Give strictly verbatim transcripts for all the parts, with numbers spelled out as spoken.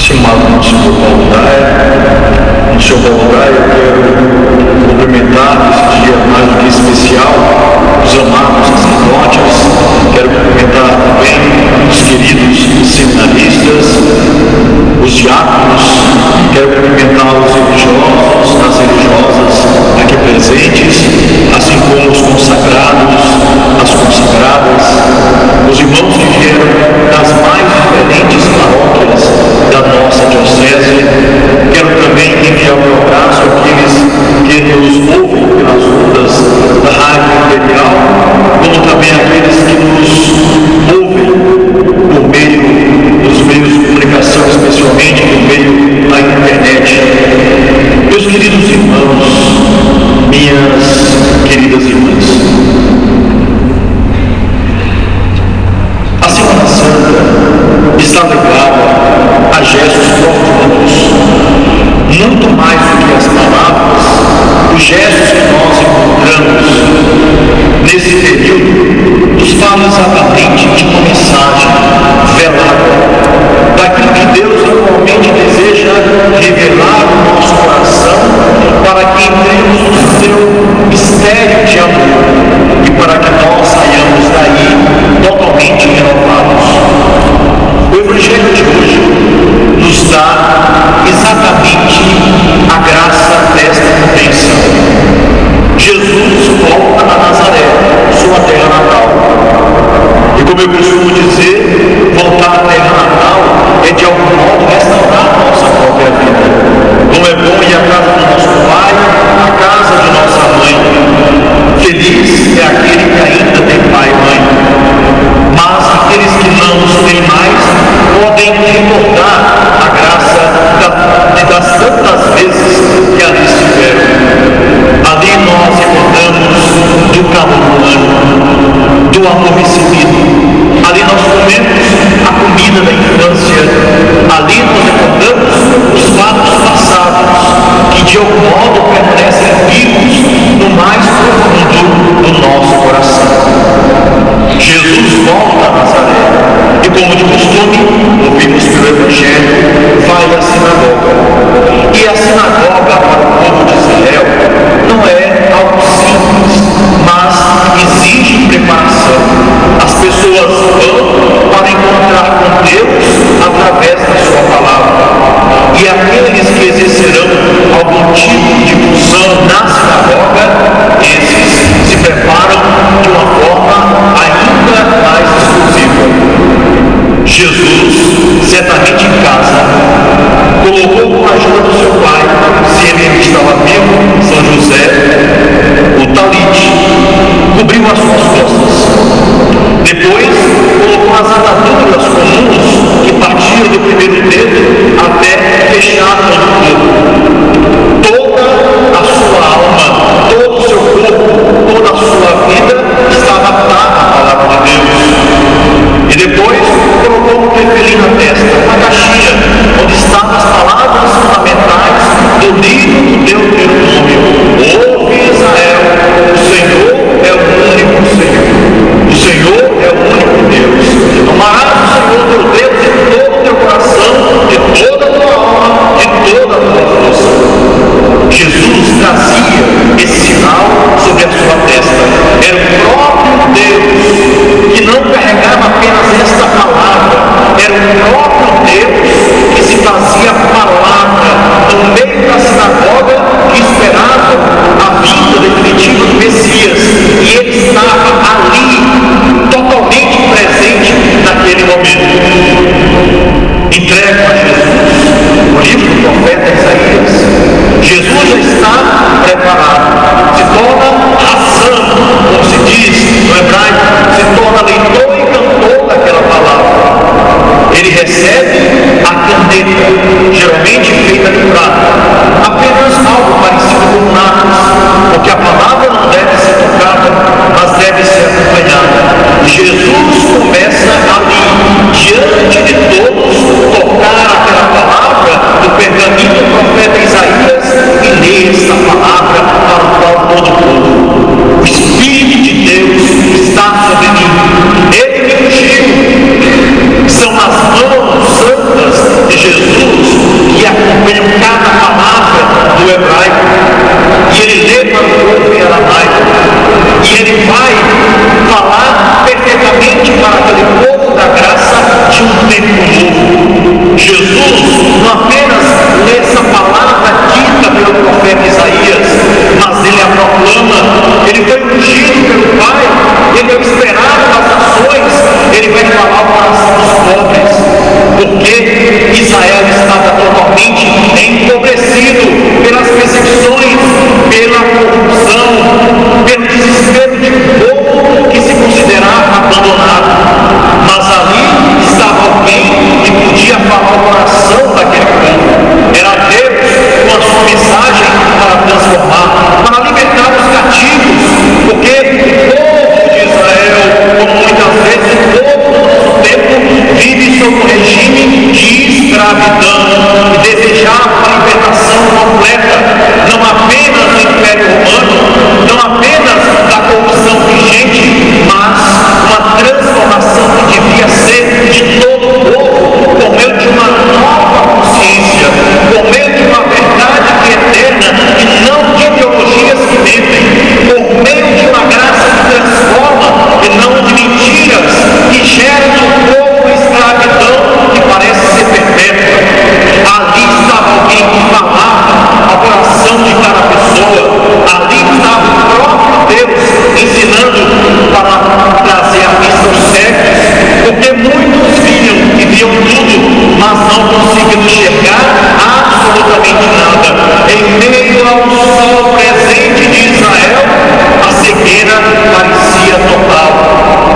Estimado senhor Paulo Daia, senhor Paulo Daia, eu quero cumprimentar nesse dia mais do que especial os amados sacerdotes, quero cumprimentar também os queridos seminaristas, os diáconos, quero cumprimentar os religiosos, as religiosas aqui presentes, assim como os consagrados, as consagradas, os irmãos que vieram das mais diferentes paróquias da nossa diocese. Quero também enviar o meu abraço àqueles que nos ouvem pelas ondas da Rádio Imperial, como também àqueles que nos ouvem por meio dos meios de comunicação, especialmente por meio da internet. Meus queridos irmãos, minhas queridas irmãs, a Semana Santa está ligada a gestos profundos, muito mais do que as palavras. Os gestos que nós encontramos nesse período nos falam exatamente de uma mensagem velada, daquilo que Deus atualmente deseja revelar no nosso coração, para que entremos no seu mistério de amor e para que nós saiamos daí totalmente renovados. O Evangelho de hoje nos dá exatamente a graça desta intenção. Jesus volta a Nazaré, sua terra natal. E como eu costumo dizer, voltar à terra natal é de algum modo restaurar a nossa própria vida. Como é bom ir à casa do nosso pai, à casa de nossa mãe. Feliz é aquele que ainda tem pai e mãe. Mas aqueles que não os têm mais podem recordar a graça da, das tantas vezes que ali estiveram. Ali nós recordamos do calor humano, do amor recebido. Ali nós comemos a comida da infância. Ali nós recordamos os fatos passados que de algum modo permanecem vivos no mais profundo do nosso coração. Jesus volta a Nazaré e, como de costume, ouvimos pelo Evangelho, vai à sinagoga. E a sinagoga para o povo de Israel não é algo simples, mas exige preparação. As pessoas vão para encontrar com Deus através da sua palavra. E aqueles que exercerão algum tipo de função na sinagoga, esses se preparam de uma forma ainda mais exclusiva. Jesus, certamente em casa, colocou com a ajuda do seu pai, se ele estava vivo, São José, o talite, cobriu as suas costas. Depois, colocou as ataduras comuns que partiam do primeiro dedo até fechar todo o corpo. Toda a sua alma, todo o seu corpo, toda a sua vida estava atada à palavra de Deus. E depois colocou um tefelim na testa, uma caixinha, onde estavam as palavras fundamentais do livro do Deuteronômio. Ouve Israel, o Senhor é o único Senhor. O Senhor é o único Deus. Amarás o Senhor teu Deus de todo o teu coração, de toda a tua alma, de toda a tua força. Jesus trazia esse sinal sobre a sua testa. Era o próprio Deus que não carregava apenas esta palavra. Era o próprio Deus que se fazia palavra no meio da sinagoga, que esperava a vinda definitiva do Messias. E ele estava ali, totalmente presente naquele momento. Entrego a Jesus o livro do profeta Isaías. Jesus já está preparado. Se torna razão, como se diz no hebraico, se torna leitor e cantor daquela palavra. Ele recebe a caneta, geralmente feita de prata, apenas algo parecido com nápoles, porque a palavra não deve ser tocada, mas deve ser acompanhada. Jesus começa ali, diante de todos, tocar aquela palavra do pergaminho do profeta Isaías e ler essa palavra para o qual todo o povo. O Espírito de Deus está sobre mim. Ele me ungiu. São as mãos santas de Jesus Jesus não apenas lê essa palavra dita pelo profeta Isaías, mas ele a proclama. Ele foi ungido pelo Pai, ele é o esperado das nações, ele vai falar o coração dos pobres, porque Israel estava totalmente empobrecido pelas perseguições, pela corrupção, pelo desespero de um povo que se considerava abandonado. Mas ali estava alguém que podia falar o coração daquele povo. Era Deus com a sua mensagem para transformar, para libertar os cativos, porque o povo de Israel, como muitas vezes o povo do nosso tempo, vive sob um regime de escravidão e desejava a libertação completa, não apenas do Império Romano, não apenas da corrupção vigente, mas uma transformação que devia ser de todo o povo, por meio de uma nova consciência, por meio de uma verdade que é eterna e não de ideologias que mentem, por meio de uma graça que transforma e não de mentiras que geram no povo escravidão que parece ser perpétua. Ali estava alguém que falava ao coração de cada pessoa, ali estava o próprio Deus ensinando para trazer a vista aos cegos, porque muitos viam e viam tudo, mas não conseguiam enxergar absolutamente nada. Em meio ao sol presente de Israel, a cegueira parecia total.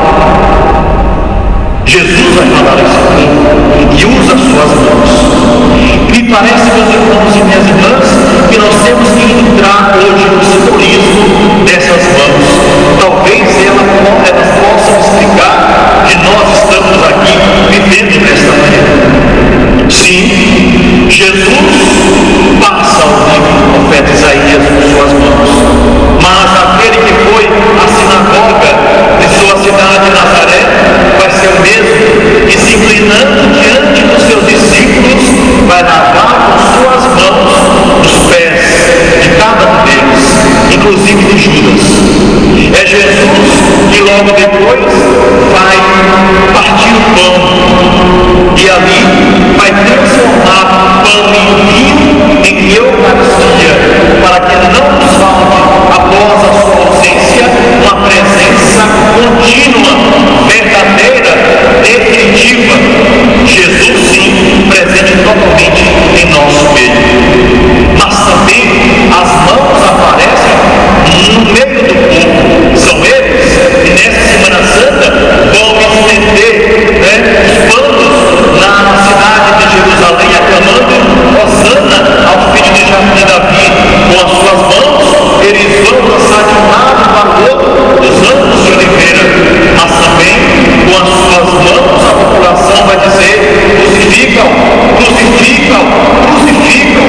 Jesus vai falar a esse povo e usa suas mãos. Me parece, meus irmãos e minhas irmãs, que nós temos que entrar hoje no simbolismo dessas mãos. Talvez elas, elas possam explicar que nós estamos aqui vivendo desta maneira. Sim, Jesus passa o livro do profeta Isaías por suas mãos, mas aquele que foi à sinagoga de sua cidade Nazaré vai ser o mesmo que, se inclinando diante dos seus discípulos, vai lavar com suas mãos os pés de cada um deles, inclusive de Judas. É Jesus que logo depois vai partir o pão e ali vai transformar o pão em vinho, em Eucaristia, para que não nos falte, após a sua ausência, uma presença contínua, verdadeira, definitiva. Jesus, sim, presente totalmente em nosso meio. Mas também as mãos aparecem no meio do povo. São eles que nessa Semana Santa vão estender, né, os panos na cidade de Jerusalém, aclamando Hosana ao filho de Davi. Com as suas mãos eles vão lançar de um lado para o outro os ramos de oliveira, mas também com as suas mãos a população vai dizer: crucificam, crucificam, crucificam.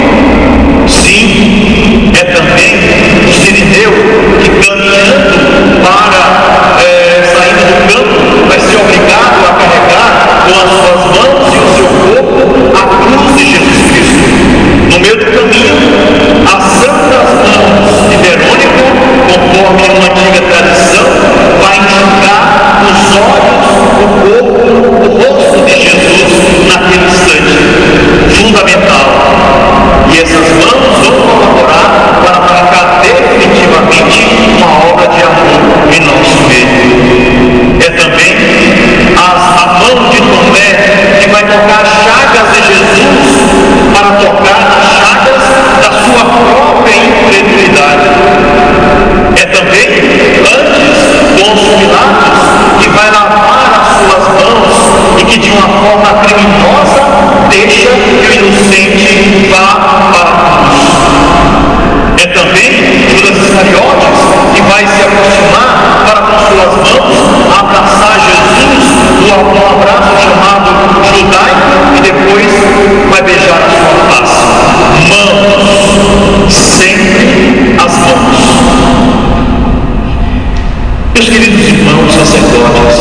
Sim, é também o sirineu que, caminhando para, é, saindo do campo, vai ser obrigado a carregar com as suas mãos e o seu corpo a cruz de Jesus Cristo. No meio do caminho, as santas mãos de Verônico, conforme uma antiga tradição, vai enxugar os olhos, o corpo, o rosto de Jesus naquele instante fundamental. E essas mãos vão colaborar para marcar definitivamente uma obra de amor em nosso meio. É também as, a mão de Tomé que vai tocar as chagas de Jesus para tocar as chagas da sua própria incredulidade. É também, antes, Pôncio Pilatos, que vai lavar as suas mãos e que, de uma forma criminosa, deixa que o inocente vá para a cruz. É também Judas Iscariotes que vai se aproximar para, com suas mãos, abraçar Jesus num abraço chamado judaico e depois vai beijar a sua face. Mãos, sempre as mãos. Meus queridos irmãos sacerdotes,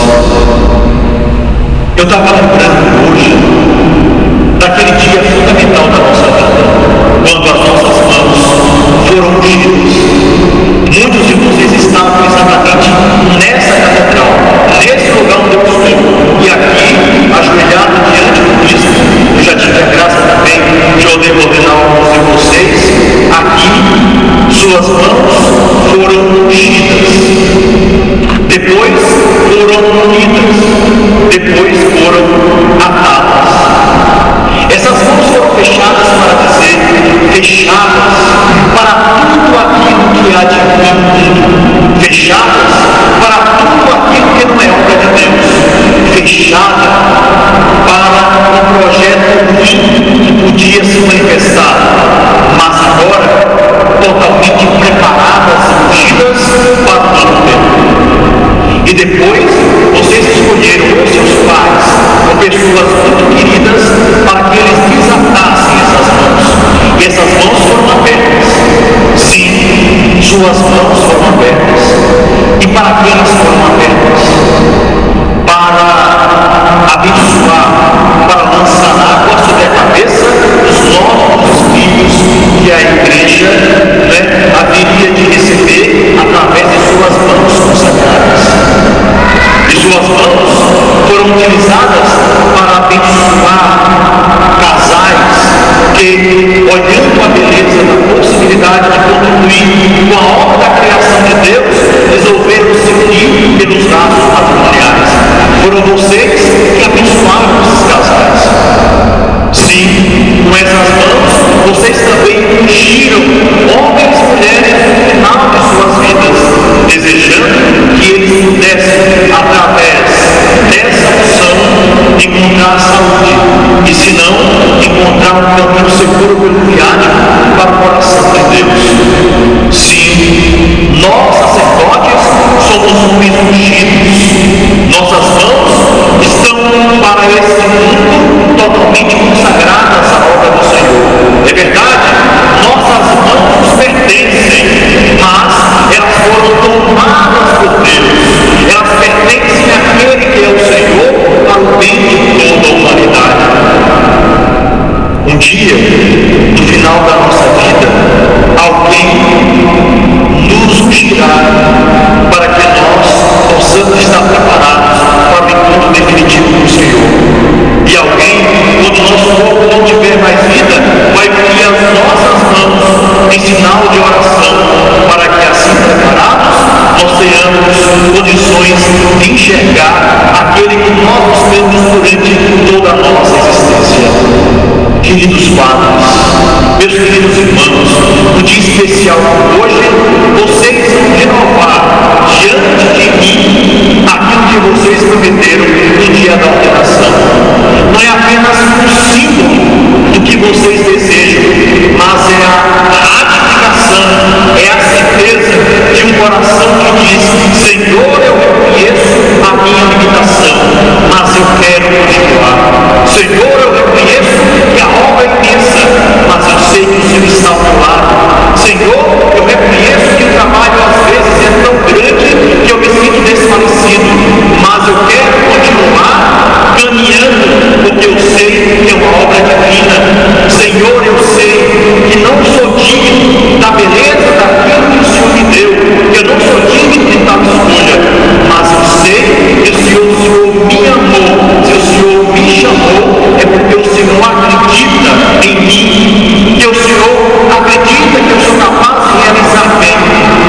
eu estava lembrando hoje daquele dia fundamental da nossa vida, quando as nossas mãos foram ungidas. Muitos de vocês estavam exatamente nessa catedral, nesse lugar onde eu estou, e aqui, ajoelhado diante do Cristo, porque olhando a beleza da possibilidade de contribuir com a obra da criação de Deus, resolveram se unir pelos laços matrimoniais. Foram vocês que abençoaram esses casais. Sim, com essas mãos, vocês também ungiram homens e mulheres no final de suas vidas, desejando que eles pudessem, através dessa unção, encontrar saúde, e se não, encontrar um caminho seguro pelo viático para o coração de Deus. Sim, nós, sacerdotes, somos homens ungidos. Nossas mãos estão para esse mundo totalmente consagradas à obra do Senhor. É verdade, nossas mãos nos pertencem, mas elas foram tomadas por Deus. Elas pertencem àquele que é o Senhor para o bem de toda a humanidade. Um dia, no final da nossa vida, alguém nos ungirá para que nós possamos estar preparados para o encontro definitivo com o Senhor. E alguém, quando o nosso corpo não tiver mais vida, vai unir as nossas mãos em sinal de oração, para que assim preparados, nós tenhamos condições de enxergar aquele que nós buscamos durante toda a nossa existência. Queridos padres, meus queridos irmãos, no dia especial de hoje, vocês vão renovar diante de mim aquilo que vocês prometeram no dia da ordenação. Não é apenas um símbolo do que vocês desejam, mas é a ratificação, é a certeza de um coração que diz: Senhor, eu reconheço a minha limitação, mas eu quero continuar. Senhor, eu reconheço que a obra é imensa, mas eu sei que o Senhor está ao meu lado. Senhor, eu reconheço que o trabalho às vezes é tão grande que eu me sinto desfalecido, mas eu quero continuar caminhando, porque eu sei que é uma obra divina. Senhor, eu sei que não sou digno da beleza daquilo que o Senhor me deu, que eu não sou digno de tal escolha, mas eu sei que se o Senhor me amou, se o Senhor me chamou, é porque o Senhor acredita em mim, que o Senhor acredita que eu sou capaz de realizar bem,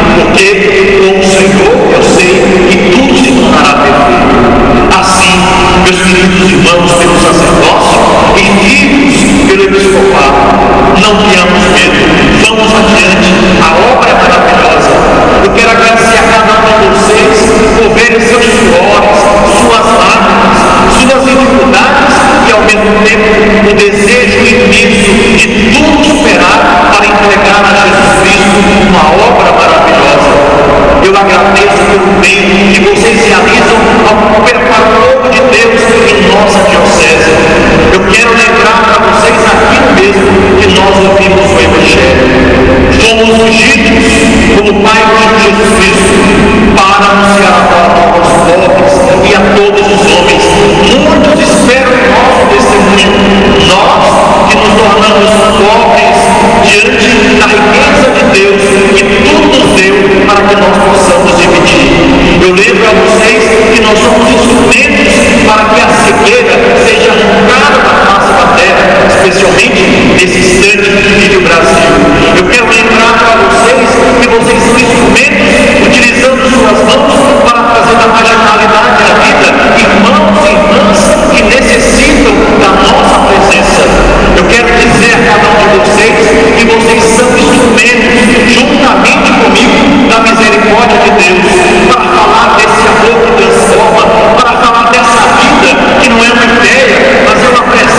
porque com o Senhor eu sei que tudo se tornará perfeito. Assim, meus queridos irmãos pelo sacerdócio e filhos pelo episcopado, não tenhamos medo, vamos adiante, a obra é maravilhosa. Eu quero agradecer a cada um de vocês por verem seus suores, suas lágrimas, suas dificuldades e ao mesmo tempo o desejo imenso de tudo superar para entregar a Jesus Cristo uma obra maravilhosa. Eu agradeço pelo bem que vocês realizam ao preparar o povo de Deus em nossa diocese. Eu quero lembrar para vocês aquilo mesmo que nós ouvimos no Evangelho. Fomos ungidos como Pai de Jesus Cristo para anunciar a palavra aos pobres e a todos os homens. Muitos esperam o nosso testemunho. Nós que nos tornamos pobres diante da riqueza de Deus que tudo nos deu para que nós possamos dividir. Eu lembro a vocês que nós somos instrumentos para que a cegueira seja arrancada da face da terra, especialmente nesse instante que vive o Brasil. Eu quero lembrar para vocês que vocês são instrumentos utilizando suas mãos para trazer a marginalidade à vida, irmãos e irmãs que necessitam da nossa presença. Eu quero dizer a cada um de vocês que vocês são instrumentos, juntamente comigo, da misericórdia de Deus, para falar desse amor que transforma, para falar dessa vida que não é uma ideia, mas é uma presença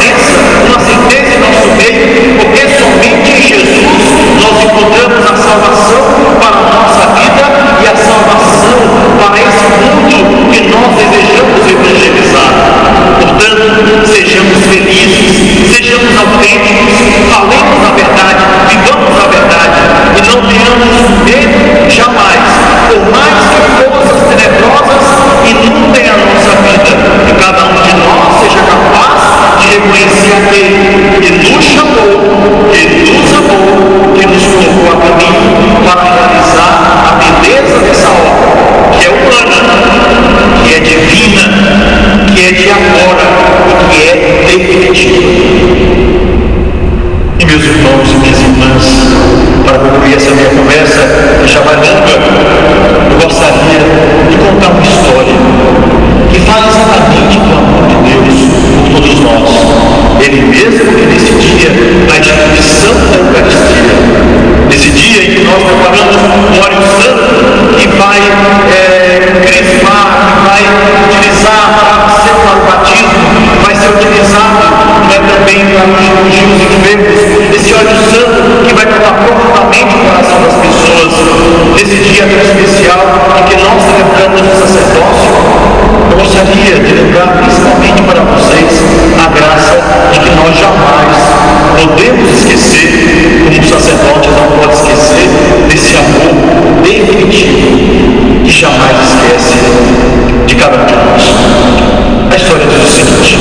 porque nesse dia a instituição da Eucaristia, nesse dia em que nós preparamos o óleo santo que vai é, crismar, que vai utilizar para ser para o batismo, vai ser utilizado né, também para ungir os enfermos, esse óleo santo que vai tocar profundamente o coração das pessoas, nesse dia tão especial em que nós celebramos o sacerdócio. Eu gostaria de lembrar principalmente para vocês a graça de que nós jamais podemos esquecer, como o sacerdote não pode esquecer, desse amor definitivo que jamais esquece de cada um de nós. A história diz o seguinte: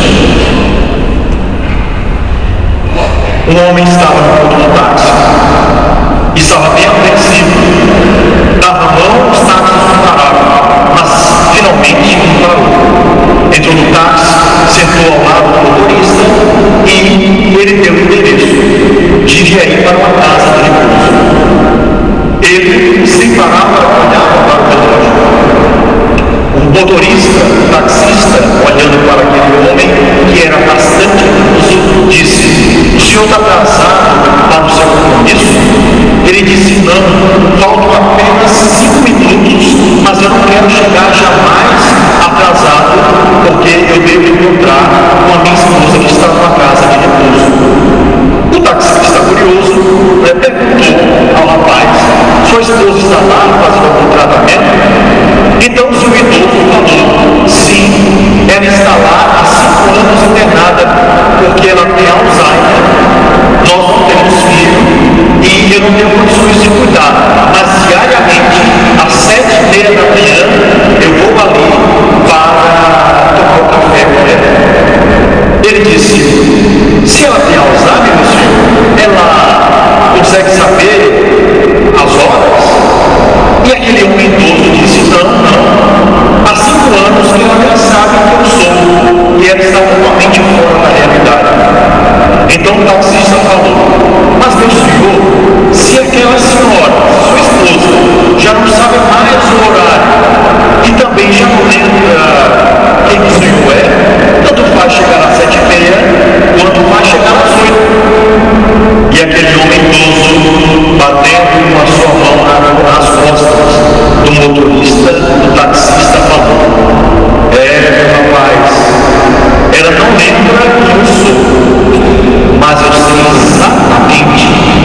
um homem estava no ponto do táxi, estava bem apreensivo, dava a mão, os táxis não paravam, mas finalmente um parou. Entrou no táxi, sentou ao lado do motorista e ele deu o endereço. Devia ir para uma casa de repouso. Ele, sem parar, olhava para o relógio. O motorista, o taxista, olhando para aquele homem que era bastante idoso, disse: o senhor está atrasado para o seu compromisso? Ele disse: não, faltam apenas cinco minutos, mas eu não quero chegar jamais atrasado, porque eu devo encontrar com a minha esposa que está numa casa de repouso. O taxista, curioso, né, perguntou ao rapaz: sua esposa está lá fazendo algum tratamento? Então o seu idoso falou: sim, ela está lá há cinco anos internada, porque ela tem Alzheimer, nós não temos filho e eu não tenho condições de cuidar, mas diariamente, às sete e meia da manhã, eu vou ali para tomar o café com ela. Ele disse: se ela tem Alzheimer, meu senhor, ela consegue saber as horas? E aquele homem idoso disse: não, não, há cinco anos que ela já sabe que eu sou, e ela está totalmente fora da realidade. Então o taxista falou: mas meu senhor, se aquela senhora, sua esposa, já não sabe mais o horário e também já não lembra quem o senhor é, tanto faz chegar às sete e meia quanto faz chegar às oito. E aquele homem idoso, batendo com a sua mão nas costas do motorista, do taxista, falou: é, meu rapaz, ela não lembra quem eu sou, mas eu sei exatamente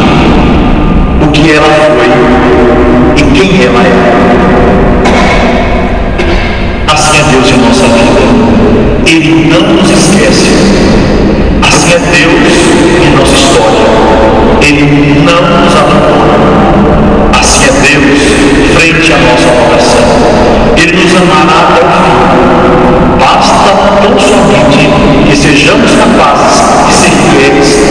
o que ela foi e quem ela é. Assim é Deus em nossa vida, Ele não nos esquece. Assim é Deus em nossa história, Ele não nos abandona. Assim é Deus frente à nossa vocação, Ele nos amará até o fim. Basta tão somente que sejamos capazes de ser fiéis